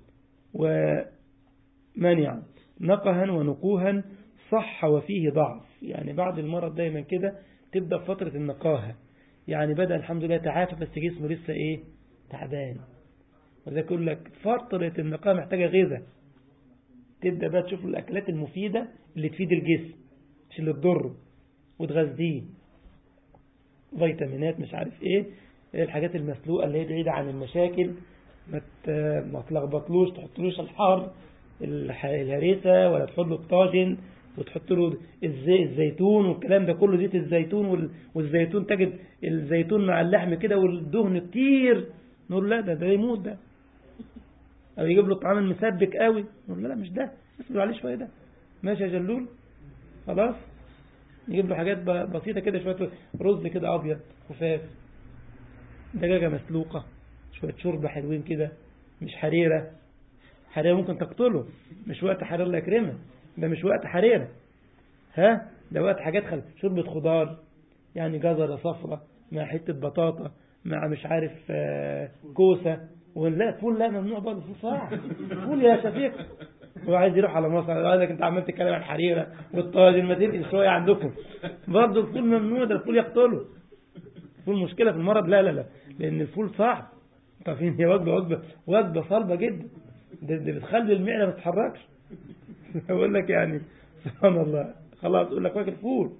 ومنع، نقها ونقوها صح وفيه ضعف. يعني بعد المرض دايما كده تبدأ فترة النقاهة، يعني بدأ الحمد لله تعافى بس جسمه لسه إيه تعبان. وذا يقول لك فترة النقاهة محتاجة غذاء، تبدأ بقى تشوف الأكلات المفيدة اللي تفيد الجسم مش اللي تضره وتغذيه، فيتامينات مش عارف ايه، الحاجات المسلوقة اللي هي بعيدة عن المشاكل ما تلخبطلوش، تحطلوش الحار الهريسة، ولا تحط له الطاجن وتحط له الزيتون والكلام ده كله، زيت الزيتون والزيتون، تجد الزيتون مع اللحم كده والدهن كتير، نقول لا ده يموت ده. او يجيب له الطعام المسبك قوي، نقول لا مش ده، اصبر عليه شويه ده. ماشي يا جلول، خلاص نجيب له حاجات بسيطه كده، شويه رز كده ابيض خفاف، دجاجه مسلوقه، شويه شوربه حلوين كده، مش حريره. حريره ممكن تقتله، مش وقت حريره الله يكرمه، ده مش وقت حريره، ده وقت حاجات شوربه خضار، يعني جزره صفرة مع حته بطاطا مع مش عارف كوسه. ولا فول، لا ممنوع برضه، فول صعب. فول يا شفيق، هو عايز يروح على مصر، قال لك انت عمال تتكلم عن الحريره والطاجن، ما تنقل شويه عندكم. برضه الفول ممنوع، ده الفول يقتله. الفول مشكله في المرض، لا لان الفول صعب. طبعا هي وجبه صلبه جدا، ده بتخلي المعده ما تتحركش. اقول لك يعني سبحان الله، خلاص يقول لك واكل فول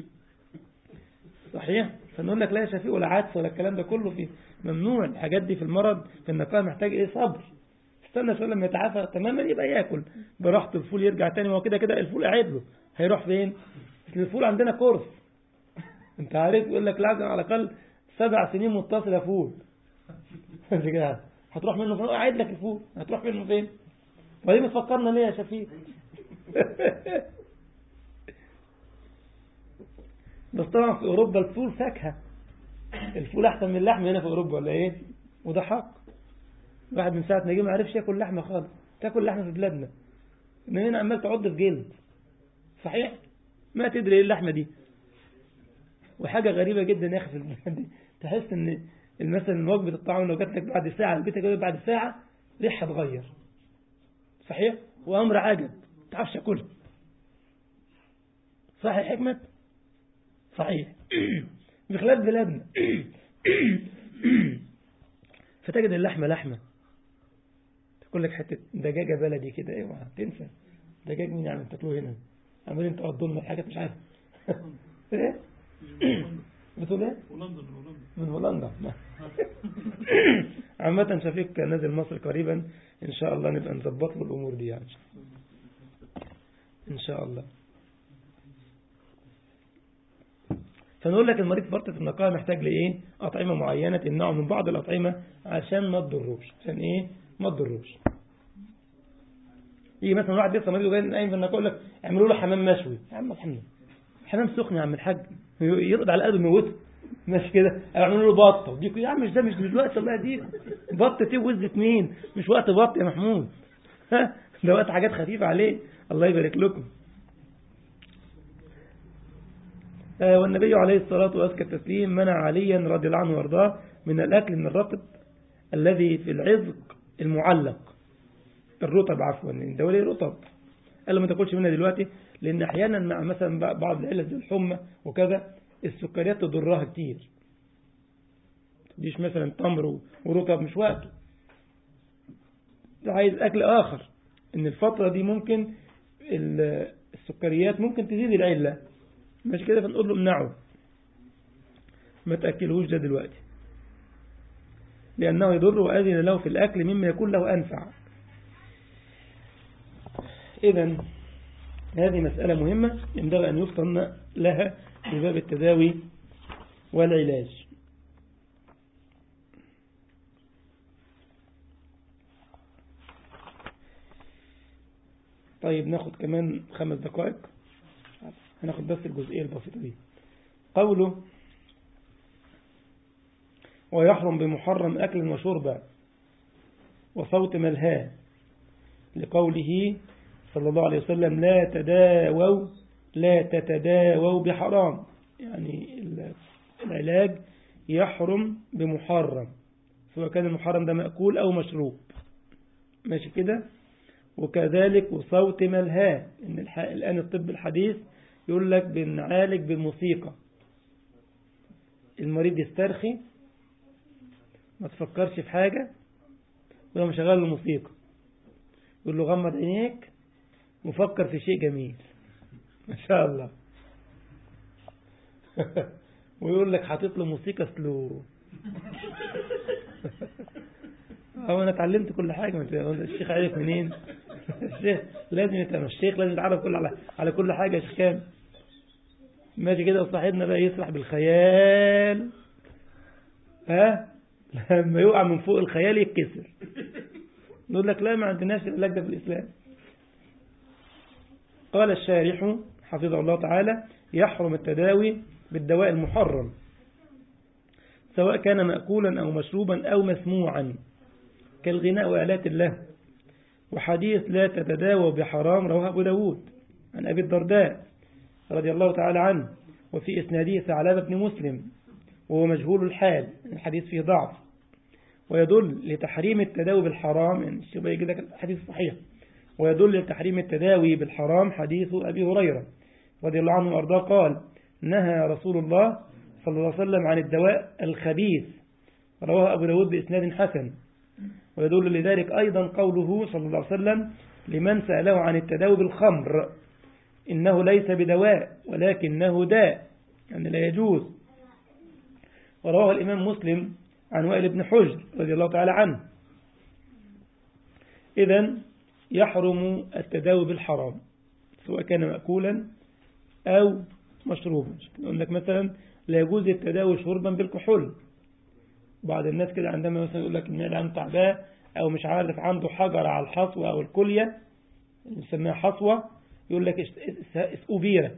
صحيح، فنقول لك لا يا شفيق ولا عدس ولا الكلام ده كله، في ممنوع. الحاجات دي في المرض في النقاهه محتاج ايه؟ صبر. استنى شويه لما يتعافى تماما يبقى ياكل براحته، الفول يرجع تاني. هو كده الفول قاعد له، هيروح فين؟ الفول عندنا كورس، انت عارف، يقول لك لازم على الاقل 7 سنين متصله فول. هتروح منه فين؟ قاعد لك الفول، هتروح منه فين؟ ودي بتفكرنا ليه يا شفيق؟ بس طبعا في اوروبا الفول فاكهه، الفول احسن من اللحم هنا في اوروبا، ولا ايه؟ وده حق. واحد من ساعه ما جه ما عرفش ياكل لحمه خالص، تاكل لحمه في بلادنا، ان هنا عمال تعض في جلد. صحيح، ما تدري ايه اللحمه دي. وحاجه غريبه جدا يا اخي في البلاد دي، تحس ان مثلا وجبه الطعام لو جات لك بعد ساعه البيت جاي بعد ساعه ريحها اتغير. صحيح، وامر عجب ما تعرفش تاكلها. صحيح حكمه، صحيح. بخلاف بلادنا فتجد اللحمه لحمه، تقول لك حته دجاجه بلدي كده، ايوه تنسى دجاج مين عم تاكلوه هنا، عمالين تقضوا لنا حاجات مش عارف. ايه بتقول ايه؟ من هولندا. عامة شفيق نازل مصر قريبا ان شاء الله، نبقى نظبط له الامور دي يعني ان شاء الله. فنقول لك المريض في فترة النقاهة محتاج لايه؟ اطعمة معينة تمنعه من بعض الاطعمة عشان ما تضروش، عشان ايه؟ ما تضروش. يجي مثلا واحد لسه مريض وجاي نايم في النقاهة، يقول لك اعملوا له حمام مشوي. يا عم الحمد، حمام سخن يا عم الحاج، يرقد على قلبه يموته. ماشي كده، اعملوا له بطه دي يا عم، مش ده مش دلوقتي، الله يهديك. بطه ايه وزة مين؟ مش وقت بط يا محمود، ده وقت حاجات خفيفه عليه. الله يبارك لكم. والنبي عليه الصلاه والتسليم منع عليا رضي الله عنه وارضاه من الاكل من الرطب الذي في العذق المعلق، الرطب عفوا، ده وليه رطب، قال له ما تاكلش منها دلوقتي، لان احيانا مع مثلا بعض العلل زي الحمى وكذا السكريات تضرها كتير، ديش مثلا تمر ورطب مش وقته، ده عايز اكل اخر. ان الفترة دي ممكن السكريات ممكن تزيد العلة، مش كده، فنقول له امنعه ما تأكلهوش ده دلوقتي، لأنه يضر، وأذن له في الأكل مما يكون له أنفع. إذن هذه مسألة مهمة ينبغي أن يفطن لها في باب التداوي والعلاج. طيب ناخد كمان 5 دقائق، هناخد بس الجزئية البسيطة دي. قوله ويحرم بمحرم أكل وشرب وصوت ملهاه، لقوله صلى الله عليه وسلم لا تتداووا بحرام، يعني العلاج يحرم بمحرم، سواء كان المحرم ده مأكول أو مشروب، ماشي كده. وكذلك وصوت ملهاه، إن الآن الطب الحديث يقول لك بنعالج بالموسيقى، المريض يسترخي ما تفكرش في حاجة ولو مشغل الموسيقى، يقول له غمض عينيك وفكر في شيء جميل ما شاء الله. ويقول لك حاطط له موسيقى سلو. هو أنا اتعلمت كل حاجة. الشيخ عارف منين؟ الشيخ لازم الشيخ لازم يتعرف على كل حاجة يا شيخ كامل. ماشي كده. وصاحبنا بقى يسرح بالخيال، لما يقع من فوق الخيال يتكسر. نقول لك لا، ما عندناش العلاج ده في الإسلام. قال الشارح حفظه الله تعالى: يحرم التداوي بالدواء المحرم سواء كان مأكولا أو مشروبا أو مسموعا كالغناء وآلات اللهو. وحديث لا تتداوى بحرام رواه أبو داود عن أبي الدرداء رضي الله تعالى عنه، وفي إسناده ثعلبة بن مسلم وهو مجهول الحال، الحديث فيه ضعف، ويدل لتحريم التداوي بالحرام، يعني الشيخ يجي لك الحديث صحيح، ويدل لتحريم التداوي بالحرام حديث أبي هريرة رضي الله عنه وأرضاه قال: نهى رسول الله صلى الله عليه وسلم عن الدواء الخبيث، رواه أبو داود بإسناد حسن. ويدل لذلك أيضا قوله صلى الله عليه وسلم لمن سأله عن التداوي بالخمر: إنه ليس بدواء ولكنه داء، يعني لا يجوز. ورواه الإمام مسلم عن وائل بن حجر رضي الله تعالى عنه. إذن يحرم التداوي بالحرام سواء كان مأكولا أو مشروبا. نقول لك مثلا لا يجوز التداوي شربا بالكحول. بعض الناس كده عندما مثلا يقول لك المعدة عنده تعبان أو مش عارف عنده حجر على الحصوة أو الكلية يسميها حصوة، يقول لك اسقوا بيرة.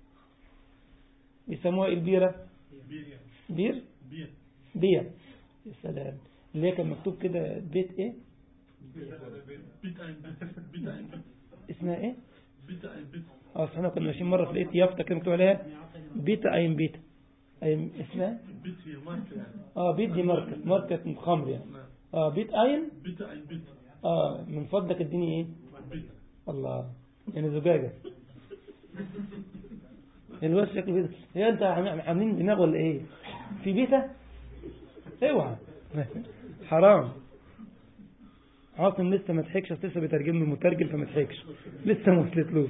يسموها إيه البيرة؟ بير؟ بير. يا سلام. اللي هي كان مكتوب كده بيت إيه؟ اسمها إيه؟ احنا كنا ماشيين مرة في لقيت يافطة كده مكتوب عليها بيتا أين بيتا أين اسمها؟ بيت دي ماركة خمر يعني. بيت أين؟ من فضلك اديني ايه؟ الله، يعني زجاجة. الواد شكله بيتا. هي انت عاملين دماغ ولا ايه؟ في بيتا؟ اوعى. حرام. عاصم لسه ما ضحكش، لسه بيترجم له المترجم فما ضحكش، لسه ما وصلتلوش.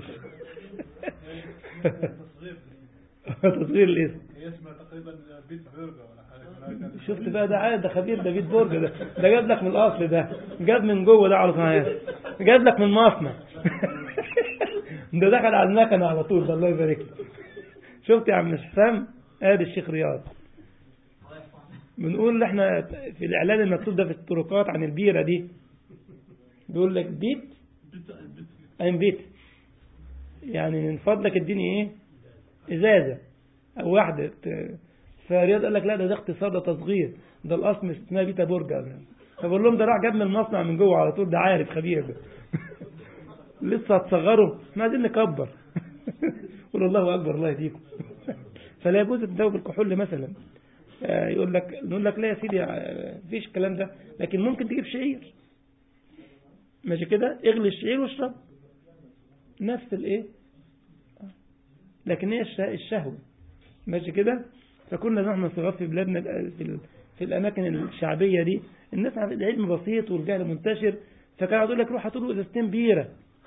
تصغير الاسم. هي اسمها تقريبا بيت برجر ولا حاجه. شفت بقى، ده عادي، ده خبير، ده بيت برجر، ده جاب لك من الاصل، ده جاب من جوه، ده على صناعه، جاب لك من مصنع. ده دخل على المكنه على طول، ده الله يبارك له. شفت يا عم حسام؟ ادي الشيخ رياض. بنقول احنا في الاعلان المكتوب ده في الطرقات عن البيره دي بيقول لك بيت أين بيت، يعني من فضلك اديني ايه؟ ازازة او واحدة. فرياض قال لك لا، ده اختصار، ده تصغير، ده الاصل اسمها بيتا برجر. فبقول لهم ده راح جاب من المصنع من جوه على طول، ده عارف خبير ده. لسه هتصغروا؟ احنا عايزين نكبر. قول الله اكبر الله يهديكم. فلا يجوز التداوي بالكحول مثلا. نقول لك لا يا سيدي، مفيش الكلام ده، لكن ممكن تجيب شعير ماشي كده، اغلي الشعير واشرب نفس الايه، لكن هي الشهوة ماشي كده. فكنا نحن صغار في بلادنا في الأماكن الشعبية دي، الناس عن العلم بسيط والجهل منتشر، فكان يقول لك روح هاتوا له ازازتين بيرة.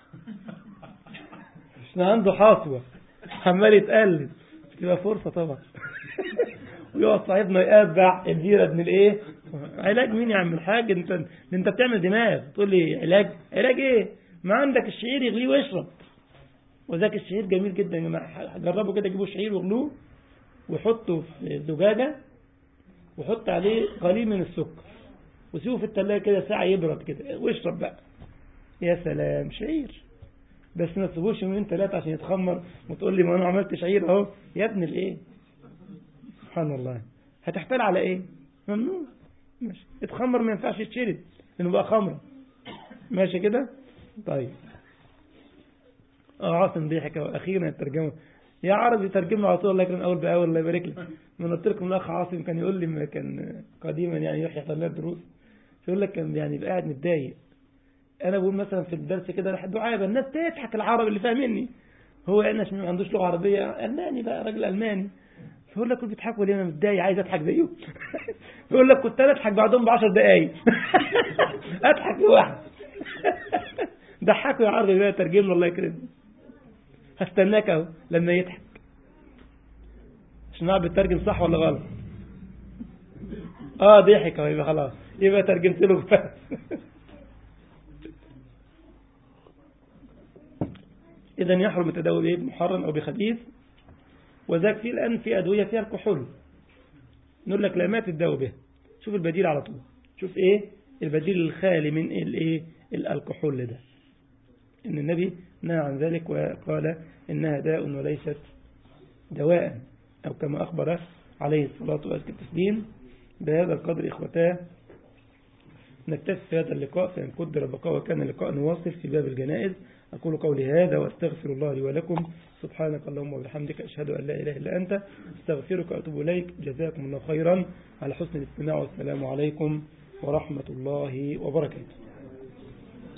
مش عنده حصوة عمال يتقلب، بتبقى فرصة طبعا. ويقعد صاحبنا يقبع البيرة من الايه. علاج مين يا عم الحاج؟ انت بتعمل دماغ تقول لي علاج ايه؟ ما عندك الشعير يغليه واشرب. وذاك الشعير جميل جدا يا جماعه، جربوا كده، جيبوا شعير واغلوه وحطوا في زجاجة وحط عليه قليل من السكر وسيبه في الثلاجة كده ساعة يبرد كده واشرب بقى. يا سلام، شعير. بس ما تسيبوش يومين ثلاثة عشان يتخمر وتقول لي ما انا عملت شعير اهو. يا ابن الايه، سبحان الله، هتحتال على ايه؟ ممنوع. ماشي، اتخمر ما ينفعش يتشرب لانه بقى خمر ماشي كده. طيب عاصم ضحك واخيرا الترجمه يا عربي، ترجم له على طول الله يكرم اول باول الله يبارك لك. من قلت لكم الاخ عاصم كان يقول لي، ما كان قديما يعني يروح يحضر لنا الدروس، يقول لك كان يعني يبقى قاعد متضايق. انا بقول مثلا في الدرس كده دعابه الناس تضحك، العرب اللي فاهمني، هو يعني ما عندوش لغه عربيه، الماني بقى، راجل الماني، فيقول لك بيضحكوا ليه؟ انا متضايق عايز اضحك زيه. يقول لك كنت انا اضحك بعدهم ب10 دقايق. اضحك لوحدي. ضحكوا يا عربي بقى، ترجم له الله يكرمك، هستناك اهو لما يضحك عشان نعرف بترجم صح ولا غلط. ضحك اهو، يبقى خلاص يبقى ترجمت له بس. إذن يحرم التداوي بإيه؟ بمحرم أو بخبيث. وذاك فيه الآن في أدوية فيها الكحول، نقول لك لا ما تتداوي بها، شوف البديل على طول، شوف إيه البديل الخالي من الإيه الكحول ده. إن النبي نهى عن ذلك وقال إنها داء وليست دواء، أو كما أخبر عليه الصلاة والتسليم. بهذا القدر إخوتاه نكتفي في هذا اللقاء، فإن قدر بقاء وكان اللقاء نواصل في باب الجنائز. أقول قولي هذا واستغفر الله لي ولكم. سبحانك اللهم وبحمدك، أشهد أن لا إله إلا أنت، استغفرك وأتوب إليك. جزاكم الله خيرا على حسن الاستماع، والسلام عليكم ورحمة الله وبركاته.